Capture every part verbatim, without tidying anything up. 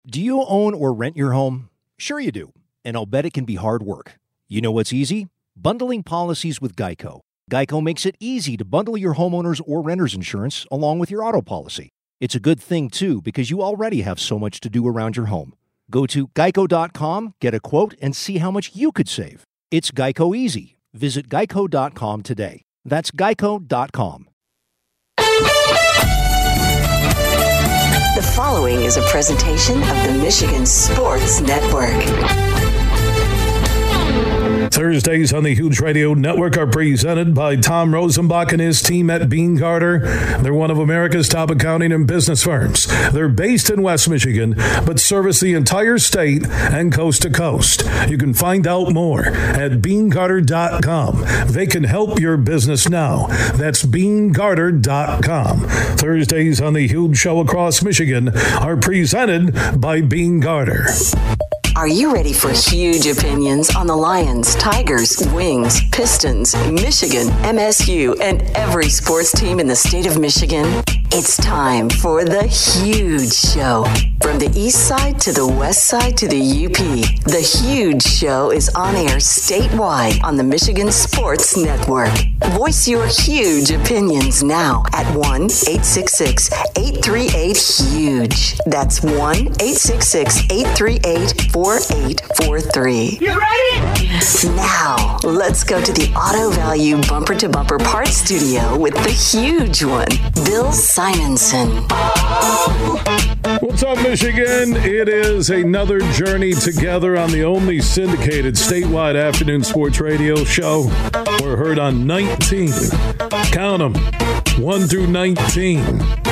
Do you own or rent your home? Sure you do, and I'll bet it can be hard work. You know what's easy? Bundling policies with Geico. Geico makes it easy to bundle your homeowner's or renter's insurance along with your auto policy. It's a good thing, too, because you already have so much to do around your home. Go to geico dot com, get a quote, and see how much you could save. It's Geico easy. Visit geico dot com today. That's geico dot com. The following is a presentation of the Michigan Sports Network. Thursdays on the Huge Radio Network are presented by Tom Rosenbach and his team at Beene Garter. They're one of America's top accounting and business firms. They're based in West Michigan, but service the entire state and coast to coast. You can find out more at beene garter dot com. They can help your business now. That's beene garter dot com. Thursdays on the Huge Show across Michigan are presented by Beene Garter. Are you ready for huge opinions on the Lions, Tigers, Wings, Pistons, Michigan, M S U, and every sports team in the state of Michigan? It's time for The Huge Show. From the east side to the west side to the U P, The Huge Show is on air statewide on the Michigan Sports Network. Voice your huge opinions now at one eight six six, eight three eight, HUGE. That's one eight six six, eight three eight, four eight four three. You ready? Now, let's go to the Auto Value Bumper to Bumper Parts Studio with the huge one, Bill Simonson. What's up, Michigan? It is another journey together on the only syndicated statewide afternoon sports radio show. We're heard on nineteen. Count them. one through nineteen.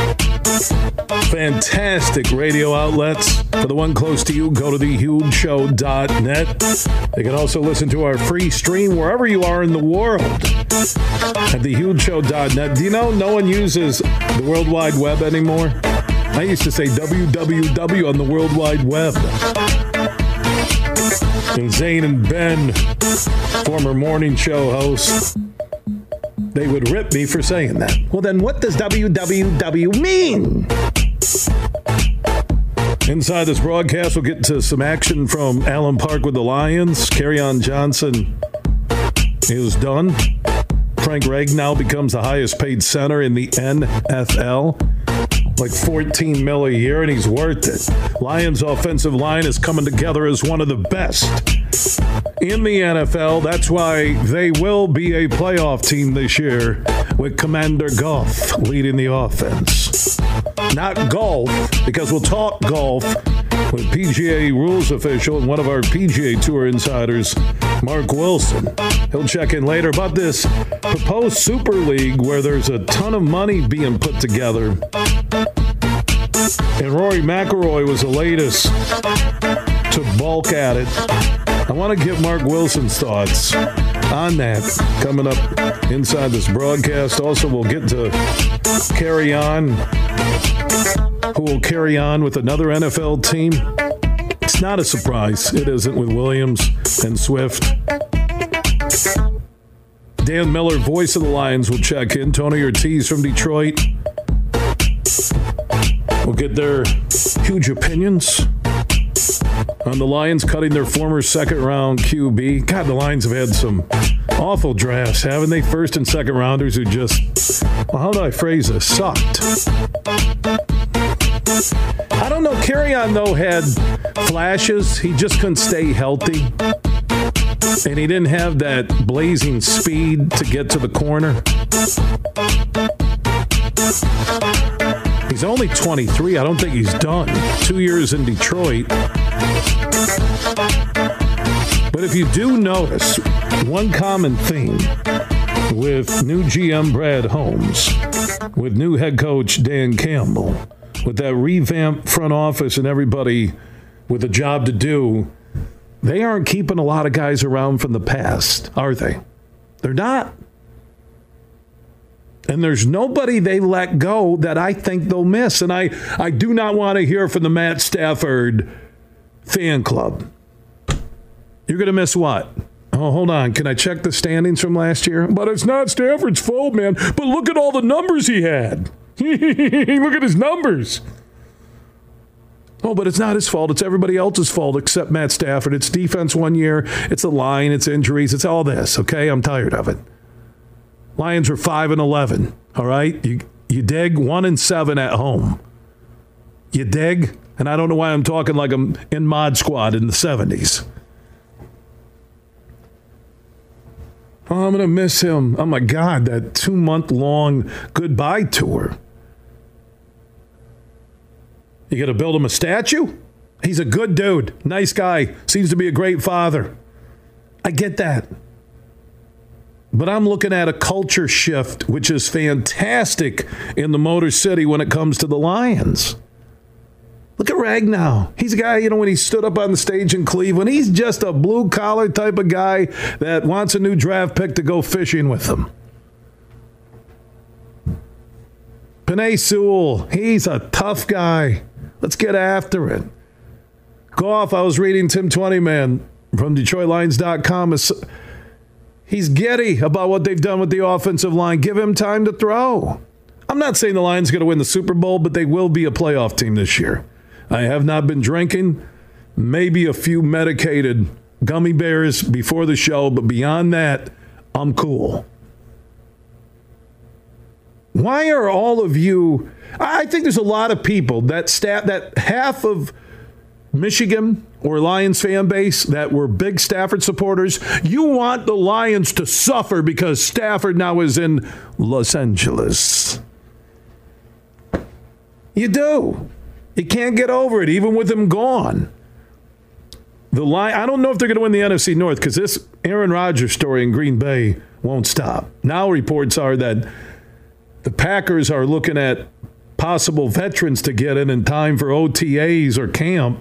Fantastic radio outlets. For the one close to you, go to the huge show dot net. You can also listen to our free stream wherever you are in the world at the huge show dot net. Do you know no one uses the World Wide Web anymore? I used to say W W W on the World Wide Web. And Zane and Ben, former morning show hosts, they would rip me for saying that. Well, then what does W W W mean? Inside this broadcast, we'll get to some action from Allen Park with the Lions. Kerryon Johnson is done. Frank Ragnow becomes the highest paid center in the N F L. Like fourteen mil a year, and he's worth it. Lions' offensive line is coming together as one of the best in the N F L. That's why they will be a playoff team this year with Commander Goff leading the offense. Not golf, because we'll talk golf with P G A rules official and one of our P G A Tour insiders, Mark Wilson. He'll check in later about this proposed Super League where there's a ton of money being put together. And Rory McIlroy was the latest to balk at it. I want to get Mark Wilson's thoughts on that coming up inside this broadcast. Also, we'll get to Kerryon, who will carry on with another N F L team. It's not a surprise. It isn't with Williams and Swift. Dan Miller, voice of the Lions, will check in. Tony Ortiz from Detroit. We'll get their huge opinions on the Lions cutting their former second-round Q B. God, the Lions have had some awful drafts, haven't they? First and second rounders who just, well, how do I phrase this? Sucked. I don't know. Kerryon, though, had flashes. He just couldn't stay healthy. And he didn't have that blazing speed to get to the corner. He's only twenty-three. I don't think he's done. Two years in Detroit. But if you do notice, one common theme with new G M Brad Holmes, with new head coach Dan Campbell, with that revamped front office and everybody with a job to do, they aren't keeping a lot of guys around from the past, are they? They're not. And there's nobody they let go that I think they'll miss. And I, I do not want to hear from the Matt Stafford fan club. You're going to miss what? Oh, hold on. Can I check the standings from last year? But it's not Stafford's fault, man. But look at all the numbers he had. Look at his numbers. Oh, but it's not his fault. It's everybody else's fault except Matt Stafford. It's defense one year. It's a line. It's injuries. It's all this, okay? I'm tired of it. Lions were five and eleven, all right? You, you dig? one and seven at home. You dig? And I don't know why I'm talking like I'm in Mod Squad in the seventies. Oh, I'm going to miss him. Oh, my God, that two-month-long goodbye tour. You got to build him a statue? He's a good dude. Nice guy. Seems to be a great father. I get that. But I'm looking at a culture shift, which is fantastic in the Motor City when it comes to the Lions. Look at Ragnow. He's a guy, you know, when he stood up on the stage in Cleveland, he's just a blue-collar type of guy that wants a new draft pick to go fishing with him. Penei Sewell, he's a tough guy. Let's get after it. Goff, I was reading Tim Twentyman from Detroit Lions dot com. He's giddy about what they've done with the offensive line. Give him time to throw. I'm not saying the Lions are going to win the Super Bowl, but they will be a playoff team this year. I have not been drinking, maybe a few medicated gummy bears before the show, but beyond that, I'm cool. Why are all of you, I think there's a lot of people that stat, that half of Michigan or Lions fan base that were big Stafford supporters, you want the Lions to suffer because Stafford now is in Los Angeles. You do. You can't get over it, even with him gone. The line, I don't know if they're going to win the N F C North because this Aaron Rodgers story in Green Bay won't stop. Now reports are that the Packers are looking at possible veterans to get in in time for O T As or camp.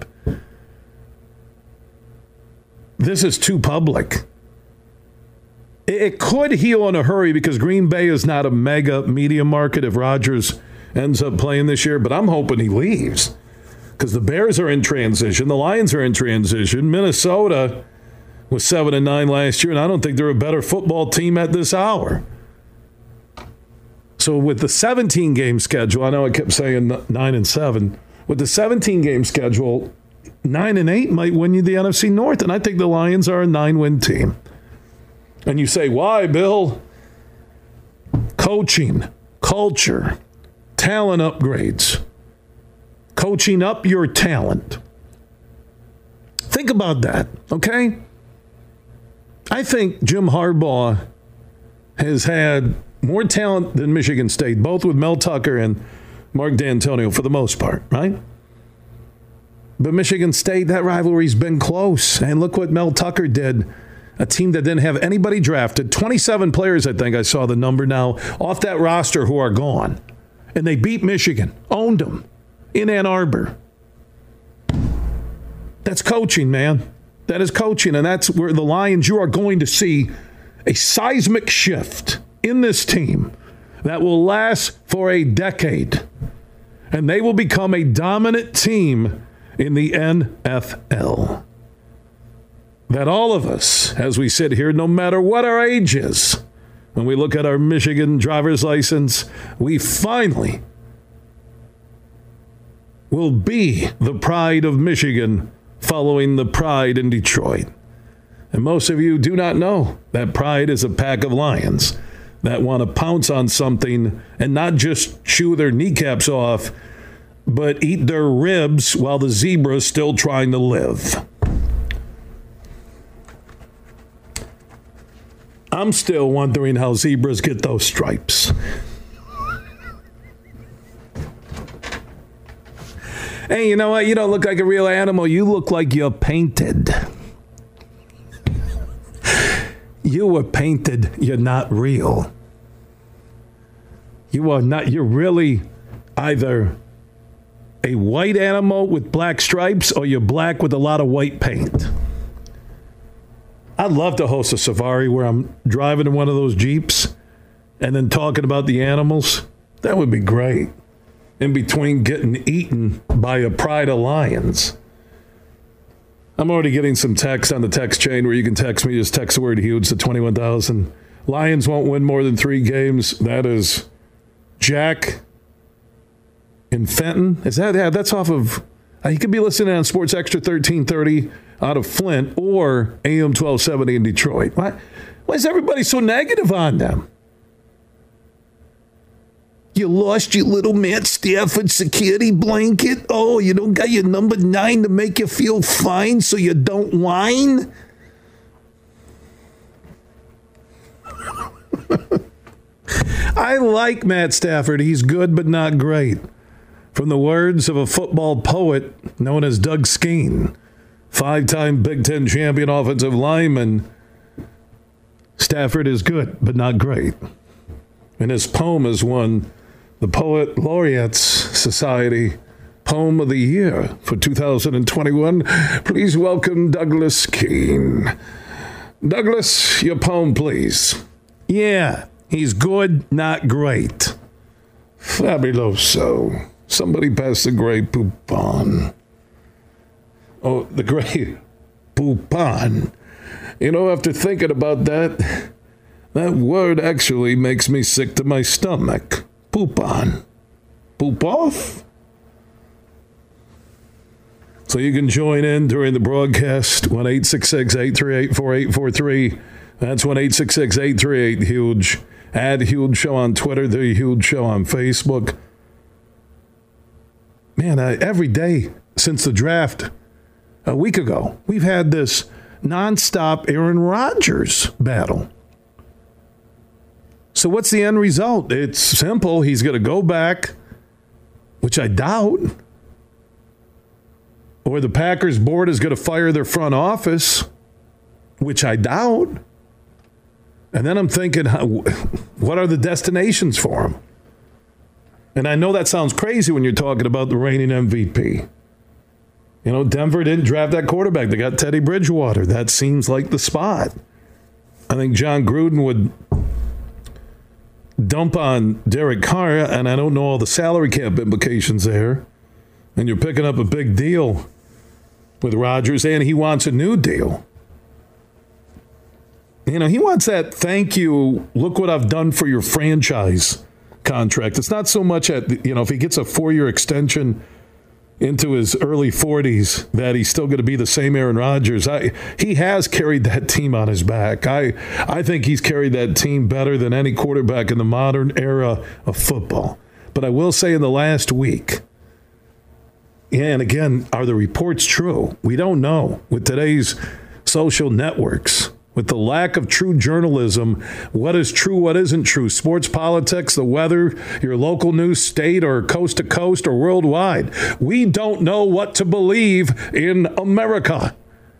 This is too public. It could heal in a hurry because Green Bay is not a mega media market if Rodgers ends up playing this year, but I'm hoping he leaves because the Bears are in transition. The Lions are in transition. Minnesota was seven and nine last year, and I don't think they're a better football team at this hour. So with the seventeen-game schedule, I know I kept saying nine and seven. With the seventeen-game schedule, nine and eight might win you the N F C North, and I think the Lions are a nine-win team. And you say, why, Bill? Coaching, culture, talent upgrades, coaching up your talent. Think about that, okay? I think Jim Harbaugh has had more talent than Michigan State, both with Mel Tucker and Mark D'Antonio for the most part, right? But Michigan State, that rivalry's been close. And look what Mel Tucker did. A team that didn't have anybody drafted. twenty-seven players, I think I saw the number now, off that roster who are gone. And they beat Michigan, owned them in Ann Arbor. That's coaching, man. That is coaching. And that's where the Lions, you are going to see a seismic shift in this team that will last for a decade. And they will become a dominant team in the N F L. That all of us, as we sit here, no matter what our age is, when we look at our Michigan driver's license, we finally will be the pride of Michigan following the pride in Detroit. And most of you do not know that pride is a pack of lions that want to pounce on something and not just chew their kneecaps off, but eat their ribs while the zebra is still trying to live. I'm still wondering how zebras get those stripes. Hey, you know what? You don't look like a real animal. You look like you're painted. You were painted. You're not real. You are not. You're really either a white animal with black stripes or you're black with a lot of white paint. I'd love to host a safari where I'm driving in one of those Jeeps and then talking about the animals. That would be great. In between getting eaten by a pride of lions. I'm already getting some text on the text chain where you can text me. Just text the word huge to twenty-one thousand. Lions won't win more than three games. That is Jack in Fenton. Is that, yeah, that's off of, Uh, you could be listening on Sports Extra thirteen thirty out of Flint or A M twelve seventy in Detroit. Why, why is everybody so negative on them? You lost your little Matt Stafford security blanket? Oh, you don't got your number nine to make you feel fine so you don't whine? I like Matt Stafford. He's good but not great. From the words of a football poet known as Doug Skeen, five-time Big Ten champion offensive lineman, Stafford is good but not great. And his poem has won the Poet Laureates Society Poem of the Year for two thousand twenty-one. Please welcome Douglas Skeen. Douglas, your poem, please. Yeah, he's good, not great. Fabuloso. Somebody pass the Grey Poupon. Oh, the Grey Poupon. You know, after thinking about that, that word actually makes me sick to my stomach. Poop on. Poop off? So you can join in during the broadcast, one eight six six, eight three eight, four eight four three. That's one eight six six, eight three eight, HUGE. Add Huge Show on Twitter, The Huge Show on Facebook. Man, I, every day since the draft a week ago, we've had this nonstop Aaron Rodgers battle. So what's the end result? It's simple. He's going to go back, which I doubt. Or the Packers board is going to fire their front office, which I doubt. And then I'm thinking, what are the destinations for him? And I know that sounds crazy when you're talking about the reigning M V P. You know, Denver didn't draft that quarterback. They got Teddy Bridgewater. That seems like the spot. I think John Gruden would dump on Derek Carr, and I don't know all the salary cap implications there. And you're picking up a big deal with Rodgers, and he wants a new deal. You know, he wants that thank you, look what I've done for your franchise contract. It's not so much at, you know, if he gets a four-year extension into his early forties that he's still going to be the same Aaron Rodgers. I, he has carried that team on his back. I, I think he's carried that team better than any quarterback in the modern era of football. But I will say in the last week, and again, are the reports true? We don't know. With today's social networks, with the lack of true journalism, what is true, what isn't true, sports, politics, the weather, your local news, state or coast to coast or worldwide. We don't know what to believe in America.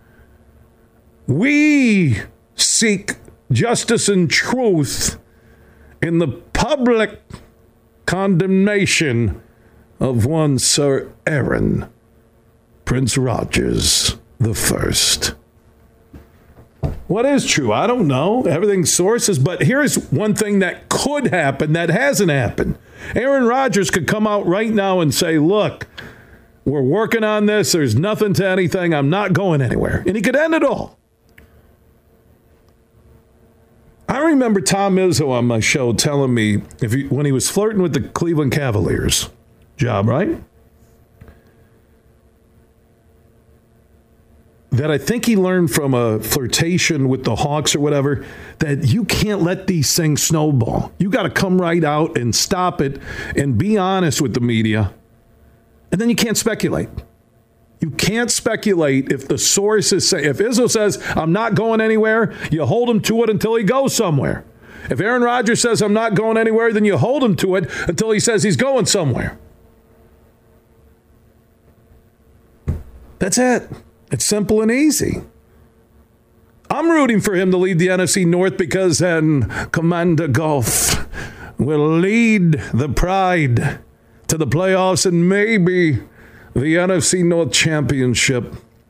We seek justice and truth in the public condemnation of one Sir Aaron, Prince Rodgers the First. What is true? I don't know. Everything's sources. But here's one thing that could happen that hasn't happened. Aaron Rodgers could come out right now and say, look, we're working on this. There's nothing to anything. I'm not going anywhere. And he could end it all. I remember Tom Izzo on my show telling me if he, when he was flirting with the Cleveland Cavaliers job, right? That I think he learned from a flirtation with the Hawks or whatever, that you can't let these things snowball. You got to come right out and stop it and be honest with the media. And then you can't speculate. You can't speculate if the sources say, if Izzo says, I'm not going anywhere, you hold him to it until he goes somewhere. If Aaron Rodgers says, I'm not going anywhere, then you hold him to it until he says he's going somewhere. That's it. It's simple and easy. I'm rooting for him to lead the N F C North because then Commander Goff will lead the Pride to the playoffs and maybe the N F C North Championship.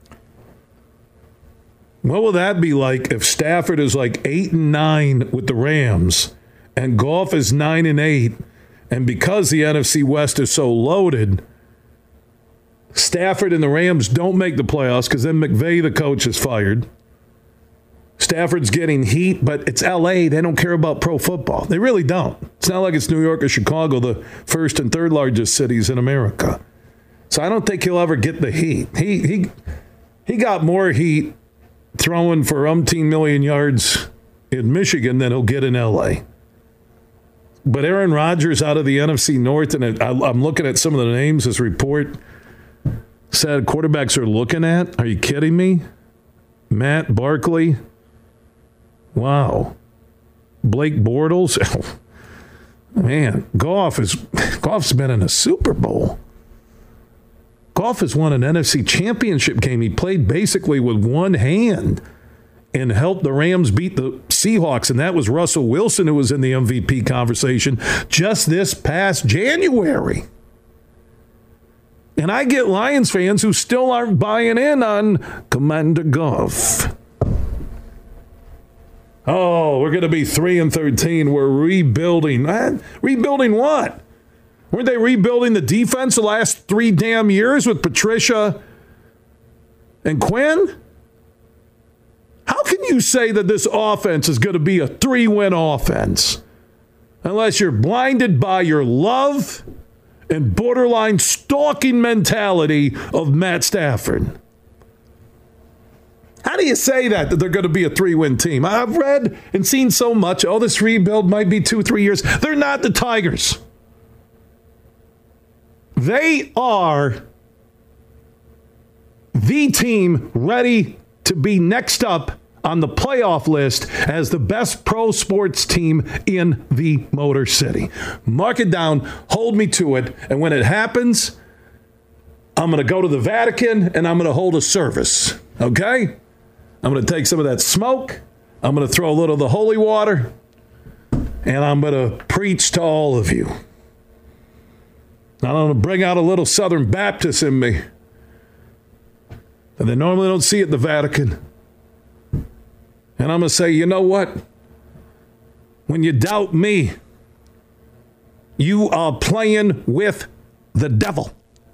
What will that be like if Stafford is like eight and nine with the Rams and Goff is nine and eight, and because the N F C West is so loaded, Stafford and the Rams don't make the playoffs because then McVay, the coach, is fired. Stafford's getting heat, but it's L A. They don't care about pro football. They really don't. It's not like it's New York or Chicago, the first and third largest cities in America. So I don't think he'll ever get the heat. He he he got more heat throwing for umpteen million yards in Michigan than he'll get in L A. But Aaron Rodgers out of the N F C North, and I, I'm looking at some of the names this report said quarterbacks are looking at. Are you kidding me? Matt Barkley. Wow. Blake Bortles. Man, Goff is Goff's been in a Super Bowl. Goff has won an N F C championship game. He played basically with one hand and helped the Rams beat the Seahawks, and that was Russell Wilson who was in the M V P conversation just this past January. And I get Lions fans who still aren't buying in on Commander Goff. Oh, we're going to be three and thirteen. We're rebuilding. Man, rebuilding what? Weren't they rebuilding the defense the last three damn years with Patricia and Quinn? How can you say that this offense is going to be a three-win offense unless you're blinded by your love and borderline stalking mentality of Matt Stafford? How do you say that, that they're going to be a three-win team? I've read and seen so much. Oh, this rebuild might be two, three years. They're not the Tigers. They are the team ready to be next up on the playoff list as the best pro sports team in the Motor City. Mark it down, hold me to it, and when it happens, I'm going to go to the Vatican and I'm going to hold a service, okay? I'm going to take some of that smoke, I'm going to throw a little of the holy water, and I'm going to preach to all of you. I'm going to bring out a little Southern Baptist in me that they normally don't see at the Vatican. And I'm going to say, you know what? When you doubt me, you are playing with the devil.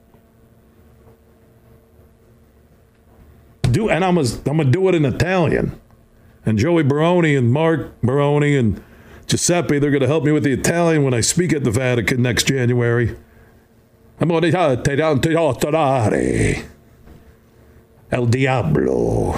Do and I'm going to I'm going to do it in Italian. And Joey Baroni and Mark Baroni and Giuseppe, they're going to help me with the Italian when I speak at the Vatican next January. I'm going to te adorare El Diablo.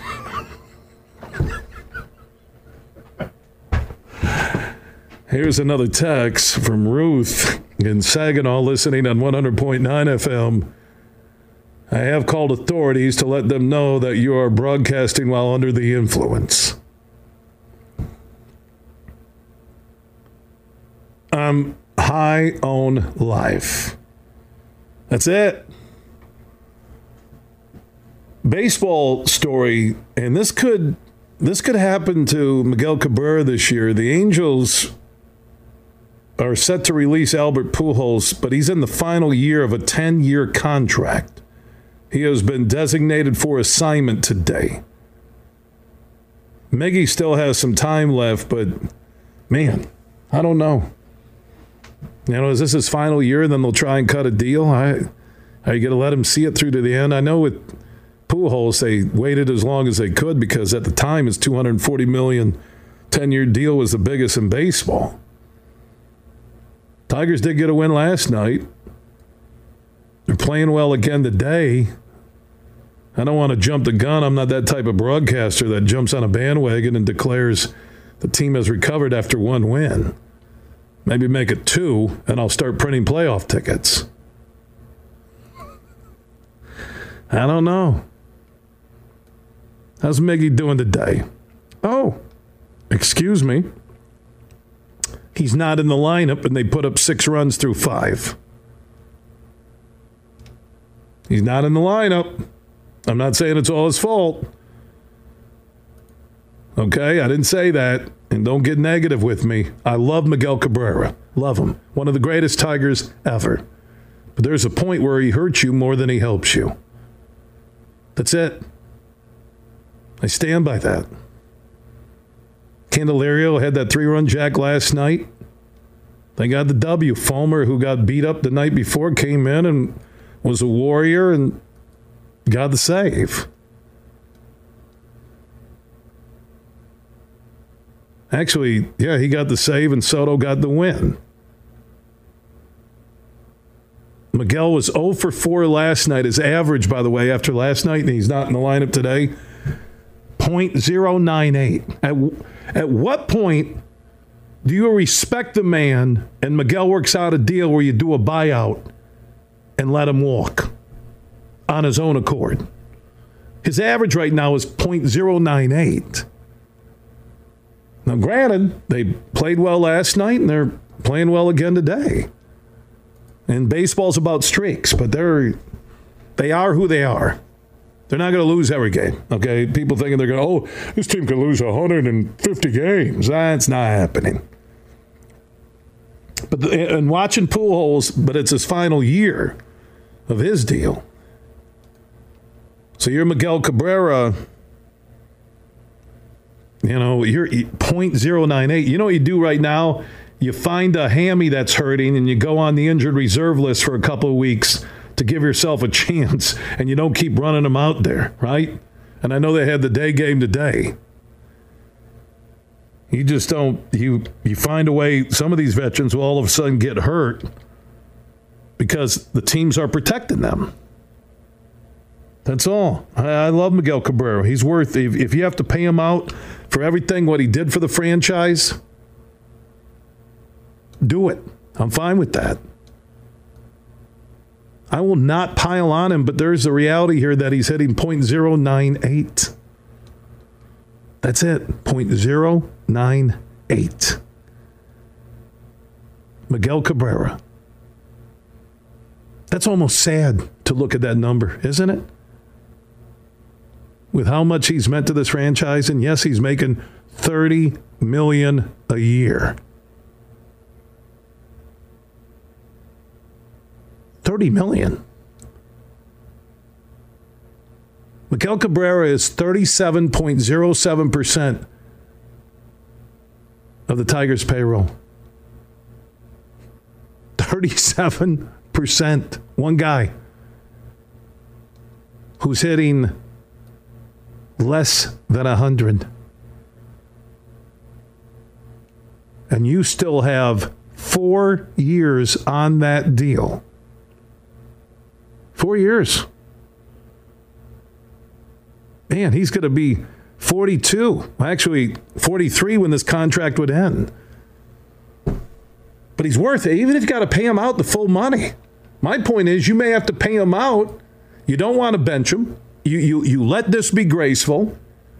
Here's another text from Ruth in Saginaw, listening on one hundred point nine F M. I have called authorities to let them know that you are broadcasting while under the influence. I'm high on life. That's it. Baseball story, and this could this could happen to Miguel Cabrera this year. The Angels are set to release Albert Pujols, but he's in the final year of a ten-year contract. He has been designated for assignment today. Miggy still has some time left, but man, I don't know. You know, is this his final year? Then they'll try and cut a deal. I, are you going to let him see it through to the end? I know with Pujols, they waited as long as they could because at the time his two hundred forty million dollars ten-year deal was the biggest in baseball. Tigers did get a win last night. They're playing well again today. I don't want to jump the gun. I'm not that type of broadcaster that jumps on a bandwagon and declares the team has recovered after one win. Maybe make it two, and I'll start printing playoff tickets. I don't know. How's Miggy doing today? Oh, excuse me. He's not in the lineup, and they put up six runs through five. He's not in the lineup. I'm not saying it's all his fault. Okay, I didn't say that. And don't get negative with me. I love Miguel Cabrera. Love him. One of the greatest Tigers ever. But there's a point where he hurts you more than he helps you. That's it. I stand by that. Candelario had that three-run jack last night. They got the W. Fulmer, who got beat up the night before, came in and was a warrior and got the save. Actually, yeah, he got the save and Soto got the win. Miguel was zero for four last night. His average, by the way, after last night, and he's not in the lineup today, point oh nine eight. At, at what point do you respect the man and Miguel works out a deal where you do a buyout and let him walk on his own accord? His average right now is point oh nine eight. Now, granted, they played well last night and they're playing well again today. And baseball's about streaks, but they're they are who they are. They're not going to lose every game, okay? People thinking they're going to, oh, this team can lose one hundred fifty games. That's not happening. But the, and watching Pujols, but it's his final year of his deal. So you're Miguel Cabrera, you know, you're point oh nine eight. You know what you do right now? You find a hammy that's hurting and you go on the injured reserve list for a couple of weeks to give yourself a chance, and you don't keep running them out there, right? And I know they had the day game today. You just don't, you you find a way, some of these veterans will all of a sudden get hurt because the teams are protecting them. That's all. I, I love Miguel Cabrera. He's worth, if, if you have to pay him out for everything, what he did for the franchise, do it. I'm fine with that. I will not pile on him, but there's a reality here that he's hitting point oh nine eight. That's it. point oh nine eight. Miguel Cabrera. That's almost sad to look at that number, isn't it? With how much he's meant to this franchise, and yes, he's making thirty million dollars a year. thirty million dollars. Miguel Cabrera is thirty-seven point oh seven percent of the Tigers' payroll. thirty-seven percent. One guy who's hitting less than one hundred. And you still have four years on that deal. Four years. Man, he's going to be forty-two. Actually, forty-three when this contract would end. But he's worth it, even if you got to pay him out the full money. My point is, you may have to pay him out. You don't want to bench him. You, you, you let this be graceful.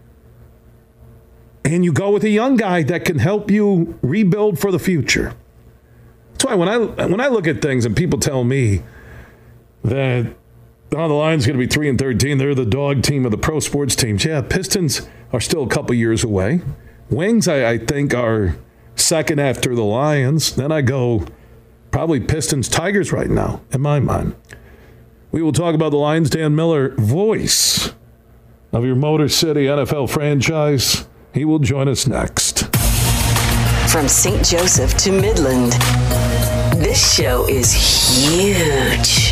And you go with a young guy that can help you rebuild for the future. That's why when I when I look at things and people tell me that oh, the Lions going to be three and thirteen. They're the dog team of the pro sports teams. Yeah, Pistons are still a couple years away. Wings, I, I think, are second after the Lions. Then I go probably Pistons, Tigers right now, in my mind. We will talk about the Lions. Dan Miller, voice of your Motor City N F L franchise. He will join us next. From Saint Joseph to Midland, this show is huge.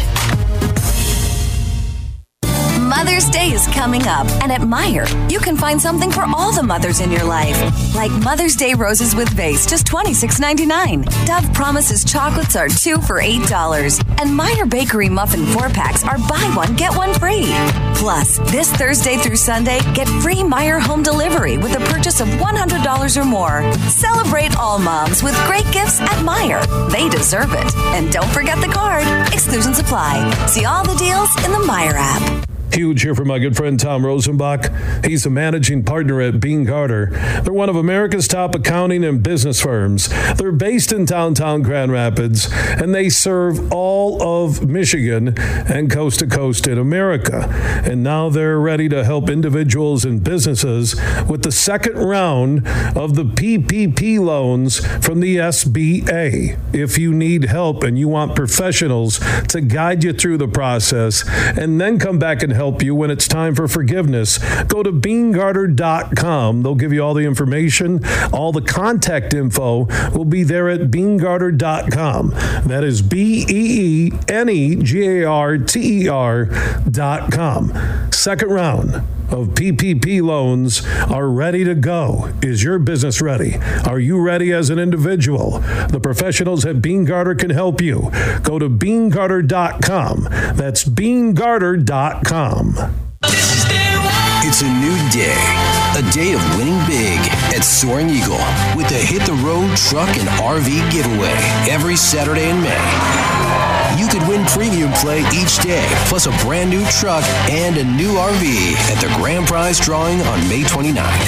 Mother's Day is coming up, and at Meijer, you can find something for all the mothers in your life. Like Mother's Day roses with vase, just twenty-six ninety-nine. Dove Promises chocolates are two for eight dollars. And Meijer Bakery muffin four-packs are buy one, get one free. Plus, this Thursday through Sunday, get free Meijer home delivery with a purchase of one hundred dollars or more. Celebrate all moms with great gifts at Meijer. They deserve it. And don't forget the card. Exclusions apply. See all the deals in the Meijer app. Huge here from my good friend Tom Rosenbach. He's a managing partner at Bean Carter. They're one of America's top accounting and business firms. They're based in downtown Grand Rapids, and they serve all of Michigan and coast to coast in America. And now they're ready to help individuals and businesses with the second round of the P P P loans from the S B A. If you need help and you want professionals to guide you through the process and then come back and help help you when it's time for forgiveness, go to bean garter dot com. They'll give you all the information. All the contact info will be there at bean garter dot com. That is B E E N E G A R T E R dot com. Second round of P P P loans are ready to go. Is your business ready? Are you ready as an individual? The professionals at Beene Garter can help you. Go to beene garter dot com. That's beene garter dot com. It's a new day, a day of winning big at Soaring Eagle with the Hit the Road Truck and R V giveaway every Saturday in May. You could win premium play each day, plus a brand new truck and a new R V at the grand prize drawing on May twenty-ninth.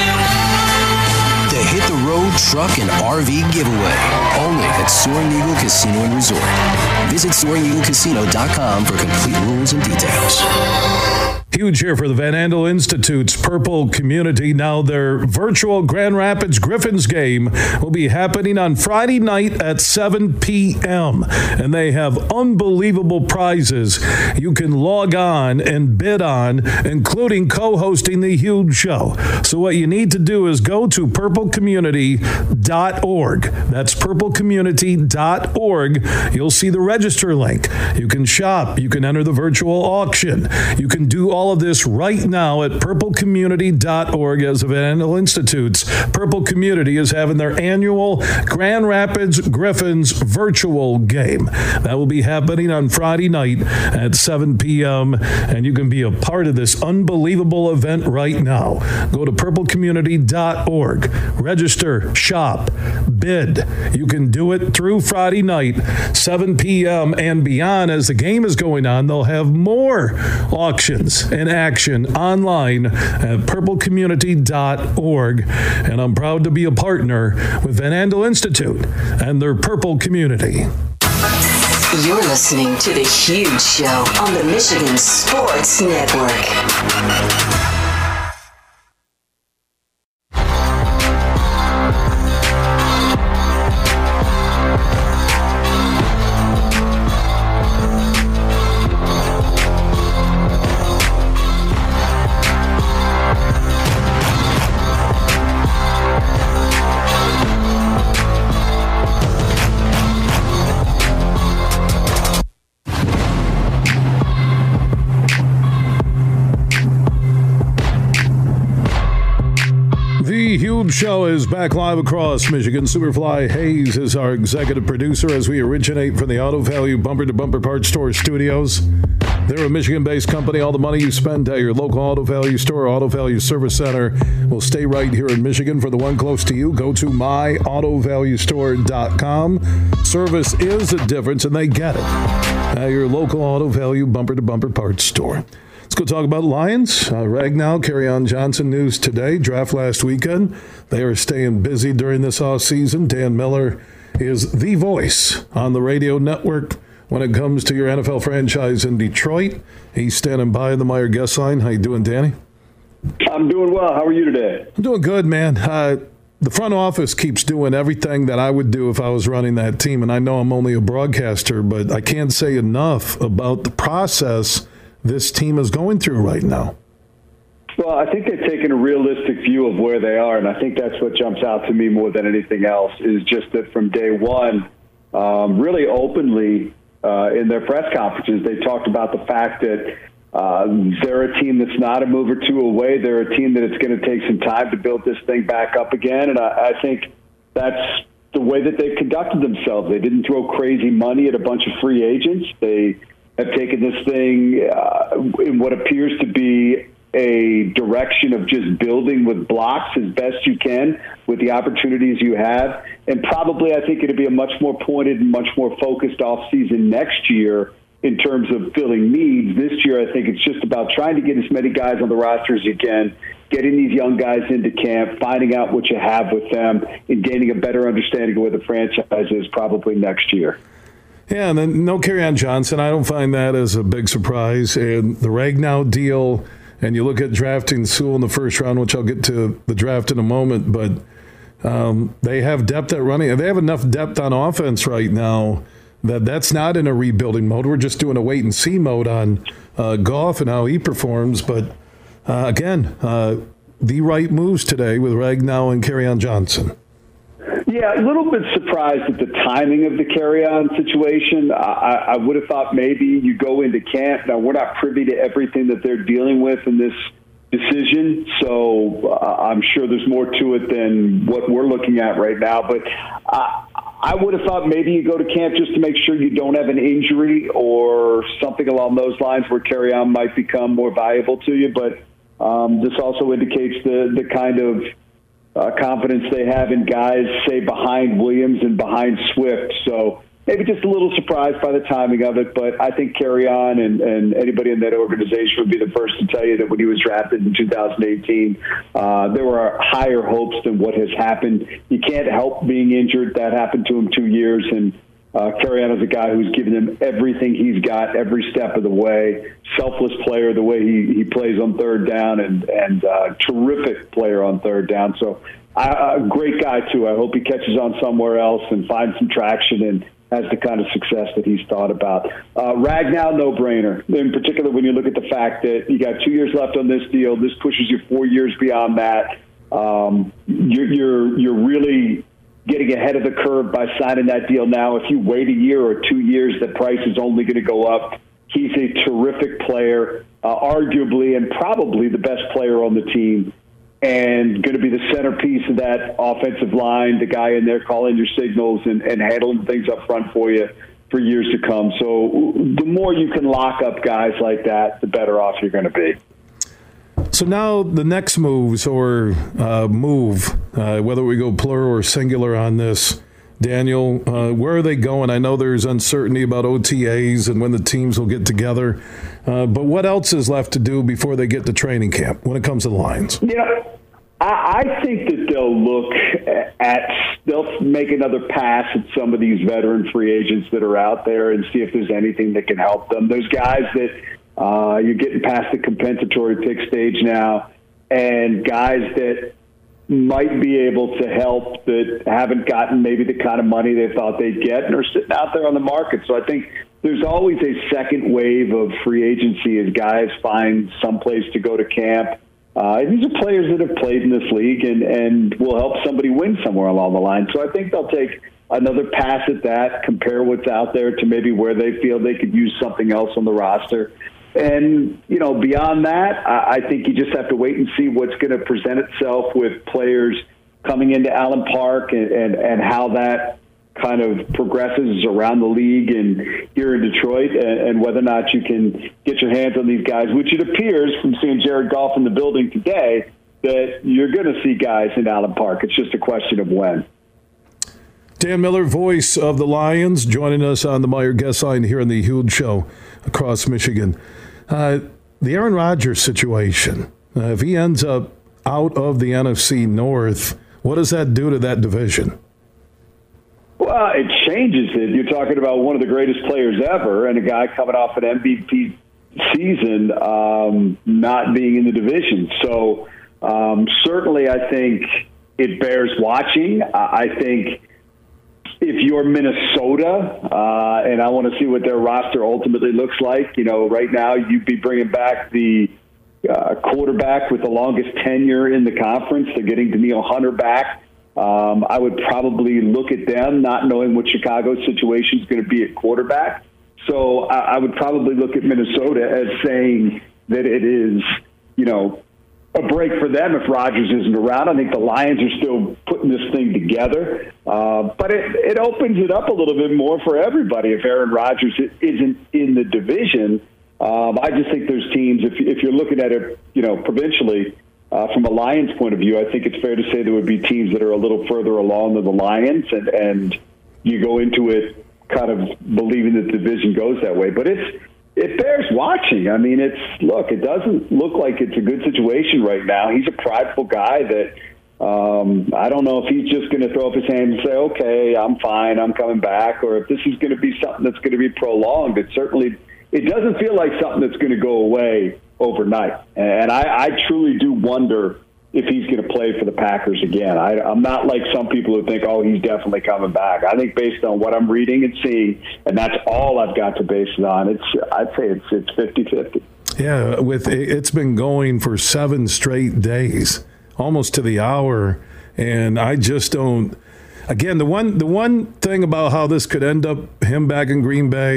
The Hit the Road Truck and R V giveaway, only at Soaring Eagle Casino and Resort. Visit soaring eagle casino dot com for complete rules and details. Huge here for the Van Andel Institute's Purple Community. Now their virtual Grand Rapids Griffins game will be happening on Friday night at seven p.m. And they have unbelievable prizes you can log on and bid on, including co-hosting the huge show. So what you need to do is go to purple community dot org. That's purple community dot org. You'll see the register link. You can shop. You can enter the virtual auction. You can do all of this right now at purple community dot org as the Van Andel Institute's Purple Community is having their annual Grand Rapids Griffins virtual game. That will be happening on Friday night at seven p.m. and you can be a part of this unbelievable event right now. Go to purple community dot org. Register, shop, bid. You can do it through Friday night, seven p.m. and beyond. As the game is going on, they'll have more auctions and action online at purple community dot org. And I'm proud to be a partner with Van Andel Institute and their Purple Community. You're listening to The Huge Show on the Michigan Sports Network. Huge Show is back live across Michigan. Superfly Hayes is our executive producer as we originate from the Auto Value Bumper to Bumper Parts Store studios. They're a Michigan-based company. All the money you spend at your local Auto Value store, Auto Value Service Center will stay right here in Michigan. For the one close to you, go to my auto value store dot com. Service is a difference, and they get it at your local Auto Value Bumper to Bumper Parts Store. Let's go talk about Lions. Uh, Ragnow, Kerryon Johnson news today. Draft last weekend. They are staying busy during this offseason. Dan Miller is the voice on the radio network when it comes to your N F L franchise in Detroit. He's standing by in the Meyer guest line. How you doing, Danny? I'm doing well. How are you today? I'm doing good, man. Uh, the front office keeps doing everything that I would do if I was running that team, and I know I'm only a broadcaster, but I can't say enough about the process this team is going through right now. Well, I think they've taken a realistic view of where they are, and I think that's what jumps out to me more than anything else, is just that from day one, um, really openly uh, in their press conferences, they talked about the fact that uh, they're a team that's not a move or two away. They're a team that it's going to take some time to build this thing back up again, and I, I think that's the way that they've conducted themselves. They didn't throw crazy money at a bunch of free agents. They have taken this thing uh, in what appears to be a direction of just building with blocks as best you can with the opportunities you have. And probably I think it'll be a much more pointed and much more focused offseason next year in terms of filling needs. This year, I think it's just about trying to get as many guys on the roster as you can, getting these young guys into camp, finding out what you have with them, and gaining a better understanding of where the franchise is probably next year. Yeah, and then no Kerryon Johnson. I don't find that as a big surprise. And the Ragnow deal, and you look at drafting Sewell in the first round, which I'll get to the draft in a moment, but um, they have depth at running. They have enough depth on offense right now that that's not in a rebuilding mode. We're just doing a wait-and-see mode on uh, Goff and how he performs. But, uh, again, uh, the right moves today with Ragnow and Kerryon Johnson. Yeah, a little bit surprised at the timing of the Kerryon situation. I, I would have thought maybe you go into camp. Now, we're not privy to everything that they're dealing with in this decision. So uh, I'm sure there's more to it than what we're looking at right now. But uh, I would have thought maybe you go to camp just to make sure you don't have an injury or something along those lines where Kerryon might become more valuable to you. But um, this also indicates the, the kind of uh, confidence they have in guys, say, behind Williams and behind Swift. So maybe just a little surprised by the timing of it, but I think Kerryon and, and anybody in that organization would be the first to tell you that when he was drafted in two thousand eighteen, uh, there were higher hopes than what has happened. You can't help being injured. That happened to him two years, and uh, Kerryon is a guy who's given him everything he's got every step of the way. Selfless player, the way he, he plays on third down, and, and uh, terrific player on third down. So a uh, great guy, too. I hope he catches on somewhere else and finds some traction and has the kind of success that he's thought about. Uh, Ragnow, no-brainer, in particular when you look at the fact that you got two years left on this deal. This pushes you four years beyond that. Um, you're, you're, you're really getting ahead of the curve by signing that deal now. If you wait a year or two years, the price is only going to go up. He's a terrific player, uh, arguably and probably the best player on the team, and going to be the centerpiece of that offensive line, the guy in there calling your signals and, and handling things up front for you for years to come. So the more you can lock up guys like that, the better off you're going to be. So now the next moves or uh, move, uh, whether we go plural or singular on this, Daniel, uh, where are they going? I know there's uncertainty about O T As and when the teams will get together, uh, but what else is left to do before they get to training camp when it comes to the Lions? Yeah, I, I think that they'll look at, they'll make another pass at some of these veteran free agents that are out there and see if there's anything that can help them. There's guys that uh, you're getting past the compensatory pick stage now, and guys that might be able to help that haven't gotten maybe the kind of money they thought they'd get and are sitting out there on the market. So I think there's always a second wave of free agency as guys find some place to go to camp. Uh, these are players that have played in this league and, and will help somebody win somewhere along the line. So I think they'll take another pass at that, compare what's out there to maybe where they feel they could use something else on the roster. And, you know, beyond that, I think you just have to wait and see what's going to present itself with players coming into Allen Park and, and, and how that kind of progresses around the league and here in Detroit, and, and whether or not you can get your hands on these guys, which it appears from seeing Jared Goff in the building today that you're going to see guys in Allen Park. It's just a question of when. Dan Miller, voice of the Lions, joining us on the Meyer Guest Line here on the Huge Show across Michigan. Uh, the Aaron Rodgers situation, uh, if he ends up out of the N F C North, what does that do to that division? Well, it changes it. You're talking about one of the greatest players ever and a guy coming off an M V P season um, not being in the division. So um, certainly I think it bears watching. I think if you're Minnesota, uh, and I want to see what their roster ultimately looks like, you know, right now you'd be bringing back the uh, quarterback with the longest tenure in the conference. They're getting Danielle Hunter back. Um, I would probably look at them not knowing what Chicago's situation is going to be at quarterback. So I, I would probably look at Minnesota as saying that it is, you know, a break for them if Rodgers isn't around. I think the Lions are still putting this thing together. Uh, but it, it opens it up a little bit more for everybody if Aaron Rodgers isn't in the division. Um, I just think there's teams, if, if you're looking at it, you know, provincially, uh, from a Lions point of view, I think it's fair to say there would be teams that are a little further along than the Lions, and, and you go into it kind of believing that the division goes that way. But it's, it bears watching. I mean, it's, look, it doesn't look like it's a good situation right now. He's a prideful guy that um, I don't know if he's just going to throw up his hands and say, okay, I'm fine, I'm coming back, or if this is going to be something that's going to be prolonged. It certainly, it doesn't feel like something that's going to go away overnight. And I, I truly do wonder if he's going to play for the Packers again. I, I'm not like some people who think, oh, he's definitely coming back. I think based on what I'm reading and seeing, and that's all I've got to base it on, it's I'd say it's it's fifty-fifty. Yeah, with it's been going for seven straight days, almost to the hour, and I just don't. Again, the one the one thing about how this could end up him back in Green Bay,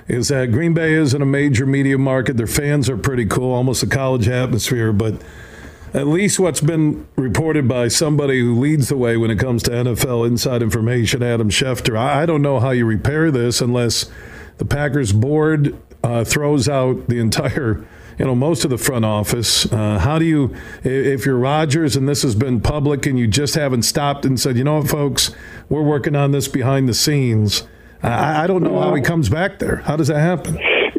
is that Green Bay isn't a major media market. Their fans are pretty cool, almost a college atmosphere, but at least what's been reported by somebody who leads the way when it comes to N F L inside information, Adam Schefter, I don't know how you repair this unless the Packers board uh, throws out the entire, you know, most of the front office. Uh, how do you, if you're Rodgers and this has been public and you just haven't stopped and said, you know what, folks, we're working on this behind the scenes. I, I don't know how he comes back there. How does that happen?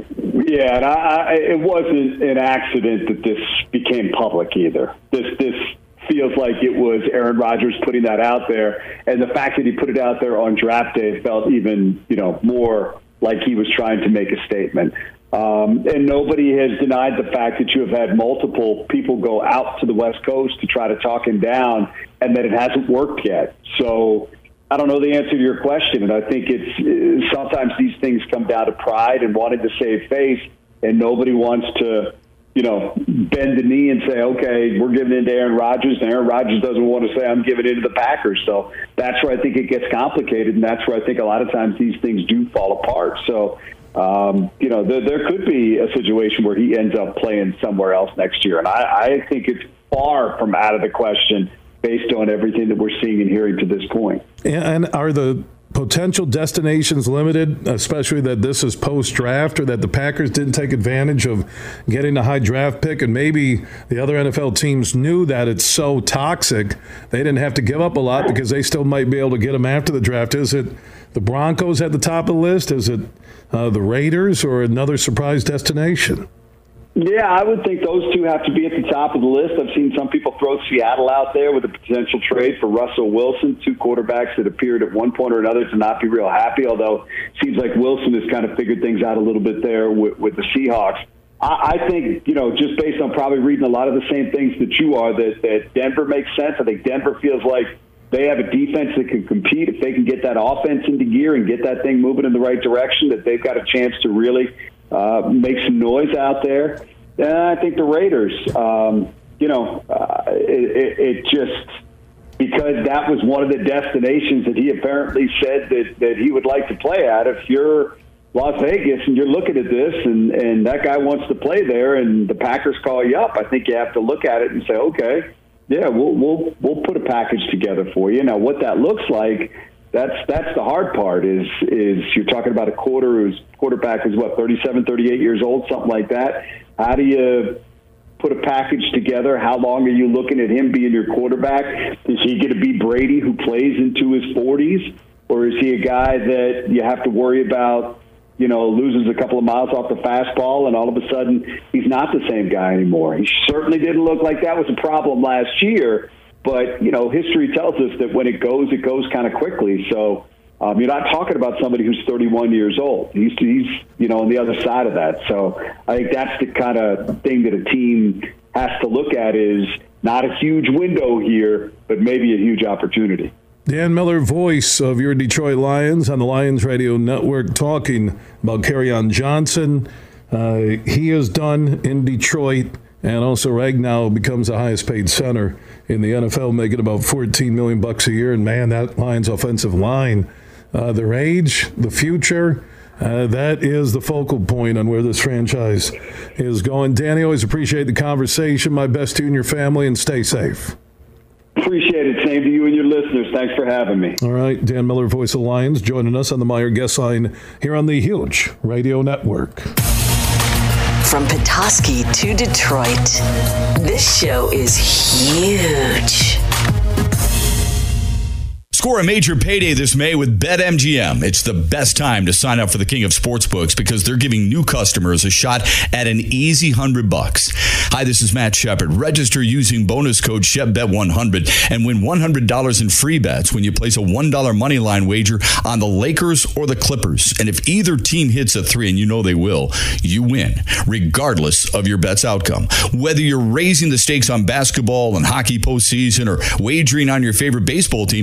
Yeah, and I, I, it wasn't an accident that this became public either. This this feels like it was Aaron Rodgers putting that out there, and the fact that he put it out there on draft day felt even, you know, more like he was trying to make a statement. Um, and nobody has denied the fact that you have had multiple people go out to the West Coast to try to talk him down, and that it hasn't worked yet. So I don't know the answer to your question, and I think it's sometimes these things come down to pride and wanting to save face, and nobody wants to, you know, bend the knee and say, okay, we're giving in to Aaron Rodgers, and Aaron Rodgers doesn't want to say I'm giving in to the Packers. So that's where I think it gets complicated, and that's where I think a lot of times these things do fall apart. So, um, you know, there, there could be a situation where he ends up playing somewhere else next year, and I, I think it's far from out of the question based on everything that we're seeing and hearing to this point. And are the potential destinations limited, especially that this is post-draft, or that the Packers didn't take advantage of getting a high draft pick, and maybe the other N F L teams knew that it's so toxic they didn't have to give up a lot because they still might be able to get them after the draft? Is it the Broncos at the top of the list? Is it uh, the Raiders or another surprise destination? Yeah, I would think those two have to be at the top of the list. I've seen some people throw Seattle out there with a potential trade for Russell Wilson, two quarterbacks that appeared at one point or another to not be real happy, although it seems like Wilson has kind of figured things out a little bit there with, with the Seahawks. I, I think, you know, just based on probably reading a lot of the same things that you are, that, that Denver makes sense. I think Denver feels like they have a defense that can compete. If they can get that offense into gear and get that thing moving in the right direction, that they've got a chance to really Uh, make some noise out there. And I think the Raiders, um, you know, uh, it, it, it just, because that was one of the destinations that he apparently said that, that he would like to play at. If you're Las Vegas and you're looking at this and, and that guy wants to play there and the Packers call you up, I think you have to look at it and say, okay, yeah, we'll, we'll, we'll put a package together for you. Now, what that looks like, That's that's the hard part is is you're talking about a quarter whose quarterback is, what, thirty-seven, thirty-eight years old, something like that. How do you put a package together? How long are you looking at him being your quarterback? Is he going to be Brady who plays into his forties? Or is he a guy that you have to worry about, you know, loses a couple of miles off the fastball and all of a sudden he's not the same guy anymore? He certainly didn't look like that was a problem last year. But, you know, history tells us that when it goes, it goes kind of quickly. So um, you're not talking about somebody who's thirty-one years old. He's, he's, you know, on the other side of that. So I think that's the kind of thing that a team has to look at, is not a huge window here, but maybe a huge opportunity. Dan Miller, voice of your Detroit Lions on the Lions Radio Network, talking about Kerryon Johnson. Uh, he is done in Detroit. And also Ragnow becomes the highest paid center in the N F L, making about fourteen million dollars bucks a year. And, man, that Lions offensive line, uh, their age, the future, uh, that is the focal point on where this franchise is going. Danny, always appreciate the conversation. My best to you and your family, and stay safe. Appreciate it. Same to you and your listeners. Thanks for having me. All right. Dan Miller, voice of the Lions, joining us on the Meyer Guest Line here on the Huge Radio Network. From Petoskey to Detroit, this show is huge. Score a major payday this May with BetMGM. It's the best time to sign up for the king of sportsbooks because they're giving new customers a shot at an easy hundred bucks. Hi, this is Matt Shepard. Register using bonus code Shep Bet one hundred and win one hundred dollars in free bets when you place a one dollar money line wager on the Lakers or the Clippers. And if either team hits a three, and you know they will, you win, regardless of your bet's outcome. Whether you're raising the stakes on basketball and hockey postseason or wagering on your favorite baseball team, Bet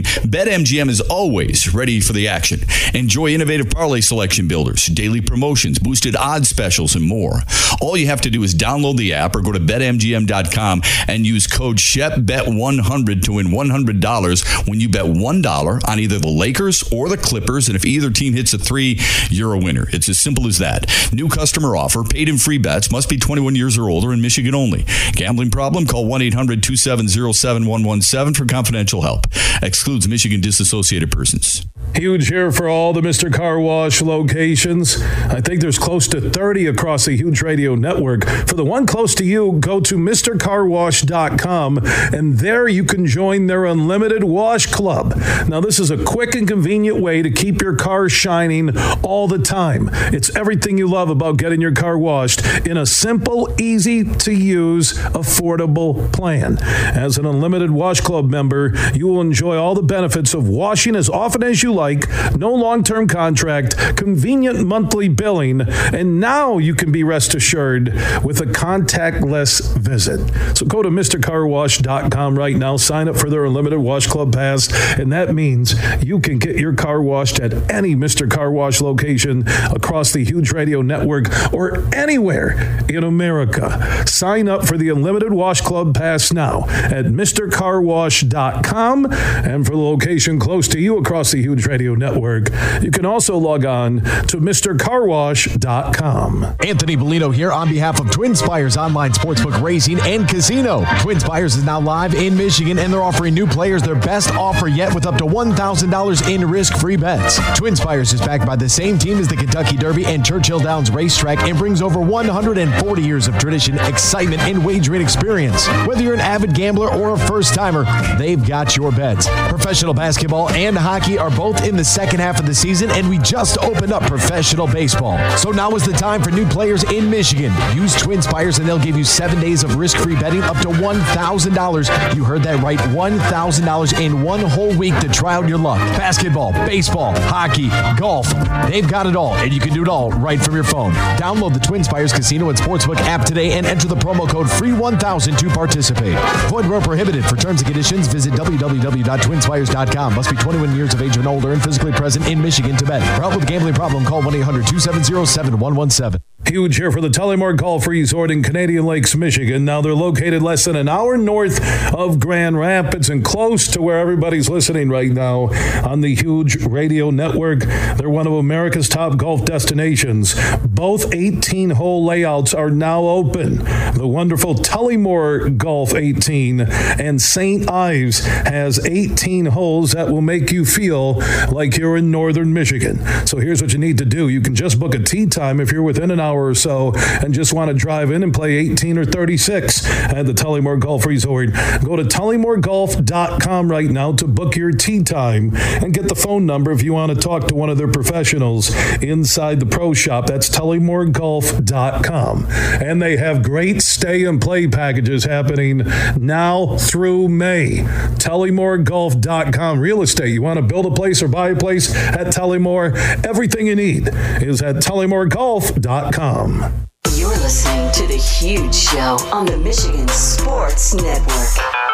BetMGM is always ready for the action. Enjoy innovative parlay selection builders, daily promotions, boosted odds specials, and more. All you have to do is download the app or go to bet M G M dot com and use code Shep Bet one hundred to win one hundred dollars when you bet one dollar on either the Lakers or the Clippers. And if either team hits a three, you're a winner. It's as simple as that. New customer offer, paid in free bets, must be twenty-one years or older in Michigan only. Gambling problem? Call one eight hundred two seven zero seven one one seven for confidential help. Excludes Michigan disassociated persons. Huge here for all the Mister Car Wash locations. I think there's close to thirty across the Huge Radio Network. For the one close to you, go to Mister Car Wash dot com, and there you can join their Unlimited Wash Club. Now, this is a quick and convenient way to keep your car shining all the time. It's everything you love about getting your car washed in a simple, easy-to-use, affordable plan. As an Unlimited Wash Club member, you will enjoy all the benefits of washing as often as you like, no long-term contract, convenient monthly billing, and now you can be rest assured with a contactless visit. So go to Mister Car Wash dot com right now, sign up for their Unlimited Wash Club Pass, and that means you can get your car washed at any Mister Car Wash location across the Huge Radio Network or anywhere in America. Sign up for the Unlimited Wash Club Pass now at Mister Car Wash dot com, and for the location close to you across the Huge Radio Network, you can also log on to Mister Car Wash dot com. Anthony Bellino here on behalf of TwinSpires Online Sportsbook Racing and Casino. TwinSpires is now live in Michigan, and they're offering new players their best offer yet with up to one thousand dollars in risk-free bets. TwinSpires is backed by the same team as the Kentucky Derby and Churchill Downs Racetrack and brings over one hundred forty years of tradition, excitement, and wagering experience. Whether you're an avid gambler or a first-timer, they've got your bets. Professional basketball and hockey are both in the second half of the season, and we just opened up professional baseball. So now is the time for new players in Michigan. Use TwinSpires and they'll give you seven days of risk-free betting up to one thousand dollars. You heard that right, one thousand dollars in one whole week to try out your luck. Basketball, baseball, hockey, golf, they've got it all, and you can do it all right from your phone. Download the TwinSpires Casino and Sportsbook app today and enter the promo code free one thousand to participate. Void where prohibited. For terms and conditions, visit w w w dot twin spires dot com. Must be twenty-one years of age and older and physically present in Michigan to bet. For help with gambling problem, call one eight hundred two seven zero seven one one seven. Huge here for the Tullymore Golf Resort in Canadian Lakes, Michigan. Now they're located less than an hour north of Grand Rapids and close to where everybody's listening right now on the Huge Radio Network. They're one of America's top golf destinations. Both eighteen-hole layouts are now open. The wonderful Tullymore Golf eighteen and Saint Ives has eighteen holes that will make you feel like you're in northern Michigan. So here's what you need to do. You can just book a tee time if you're within an hour or so and just want to drive in and play eighteen or thirty-six at the Tullymore Golf Resort. Go to tullymore golf dot com right now to book your tee time and get the phone number if you want to talk to one of their professionals inside the pro shop. That's tullymore golf dot com. And they have great stay and play packages happening now through May. tullymore golf dot com. Real estate. You want to build a place or buy a place at Tullymore? Everything you need is at tullymore golf dot com. You're listening to The Huge Show on the Michigan Sports Network.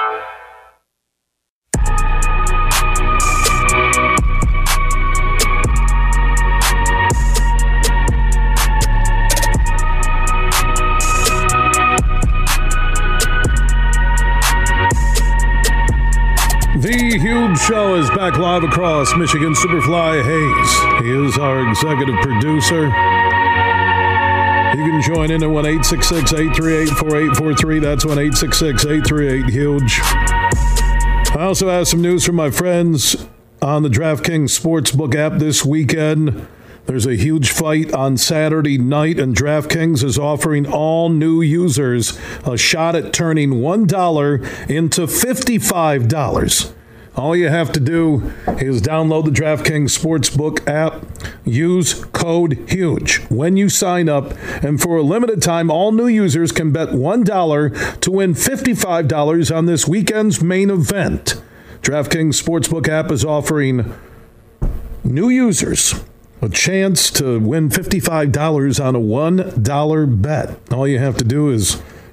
The Huge Show is back live across Michigan. Superfly Hayes, he is our executive producer. You can join in at one eight six six, eight three eight, four eight four three. That's one eight six six, eight three eight, HUGE. I also have some news from my friends on the DraftKings Sportsbook app this weekend. There's a huge fight on Saturday night, and DraftKings is offering all new users a shot at turning one dollar into fifty-five dollars. All you have to do is download the DraftKings Sportsbook app, use code HUGE when you sign up, and for a limited time, all new users can bet one dollar to win fifty-five dollars on this weekend's main event. DraftKings Sportsbook app is offering new users a chance to win fifty-five dollars on a one dollar bet. All you have to do is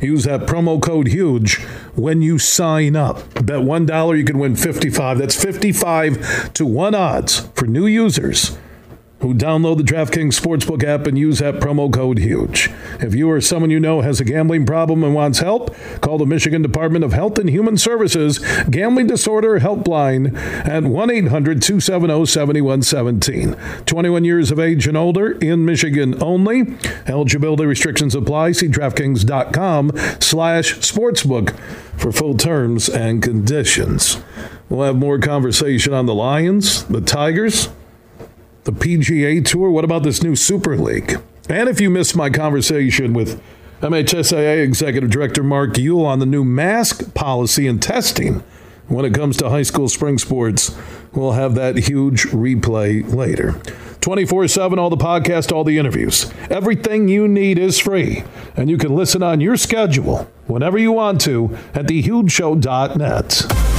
Use that promo code HUGE when you sign up. Bet one dollar, you can win fifty-five. That's fifty-five to one odds for new users who download the DraftKings Sportsbook app and use that promo code HUGE. If you or someone you know has a gambling problem and wants help, call the Michigan Department of Health and Human Services Gambling Disorder Helpline at one eight hundred two seven zero seven one one seven. twenty-one years of age and older in Michigan only. Eligibility restrictions apply. See DraftKings.com slash sportsbook for full terms and conditions. We'll have more conversation on the Lions, the Tigers, the P G A Tour. What about this new Super League? And if you missed my conversation with M H S A A Executive Director Mark Yule on the new mask policy and testing when it comes to high school spring sports, we'll have that huge replay later. twenty-four seven, all the podcasts, all the interviews. Everything you need is free, and you can listen on your schedule whenever you want to at the huge show dot net.